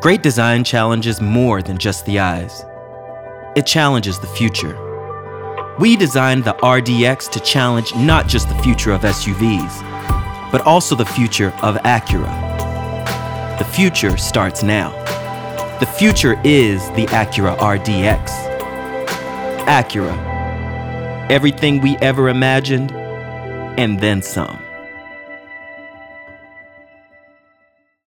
Great design challenges more than just the eyes. It challenges the future. We designed the RDX to challenge not just the future of SUVs, but also the future of Acura. The future starts now. The future is the Acura RDX. Acura. Everything we ever imagined, and then some.